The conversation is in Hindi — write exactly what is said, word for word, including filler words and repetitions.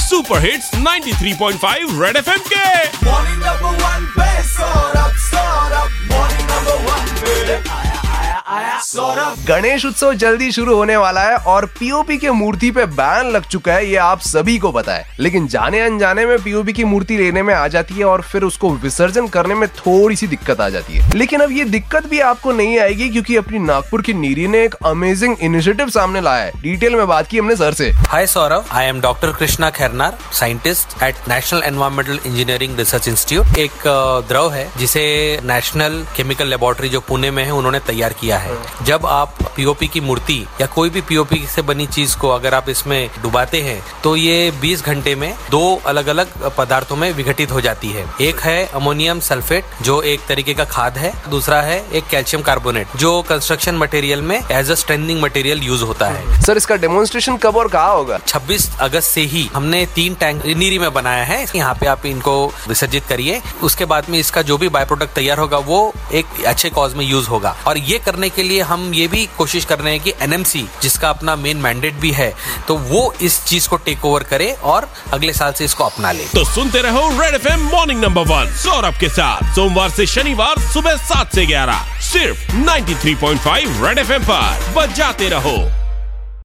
Super hits ninety three point five Red FM के। मॉर्निंग नंबर वन पे Saurabh, Saurabh, morning number one पे आया, आया, आया, सौरभ। गणेश उत्सव जल्दी शुरू होने वाला है और पीओपी के मूर्ति पे बैन लग चुका है, ये आप सभी को पता है। लेकिन जाने अनजाने में पीओपी की मूर्ति लेने में आ जाती है और फिर उसको विसर्जन करने में थोड़ी सी दिक्कत आ जाती है। लेकिन अब ये दिक्कत भी आपको नहीं आएगी, क्योंकि अपनी नागपुर की नीरी ने एक अमेजिंग इनिशिएटिव सामने लाया है। डिटेल में बात की हमने सर से। Hi Saurabh, I am doctor Krishna Khairnar, scientist at National Environmental Engineering Research Institute. एक द्रव है जिसे नेशनल केमिकल लेबोरेटरी जो पुणे में है उन्होंने तैयार किया है। जब आप पीओपी की मूर्ति या कोई भी पीओपी से बनी चीज को अगर आप इसमें डुबाते हैं तो ये बीस घंटे में दो अलग अलग पदार्थों में विघटित हो जाती है। एक है अमोनियम सल्फेट जो एक तरीके का खाद है, दूसरा है एक कैल्शियम कार्बोनेट जो कंस्ट्रक्शन मटेरियल में as a strengthening material use होता है। सर इसका डेमोन्स्ट्रेशन कब और कहाँ होगा? छब्बीस अगस्त से ही हमने तीन टैंक नीरी में बनाया है। यहाँ पे आप इनको विसर्जित करिए, उसके बाद में इसका जो भी बाय प्रोडक्ट तैयार होगा वो एक अच्छे कॉज में यूज होगा। और ये करने के लिए हम ये भी कोशिश कर रहे हैं कि एनएमसी जिसका अपना मेन मैंडेट भी है तो वो इस चीज को टेक ओवर करे और अगले साल से इसको अपना ले। तो सुनते रहो Red FM morning number one Saurabh के साथ सोमवार से शनिवार सुबह सात से ग्यारह सिर्फ ninety three point five Red FM पर बजाते रहो।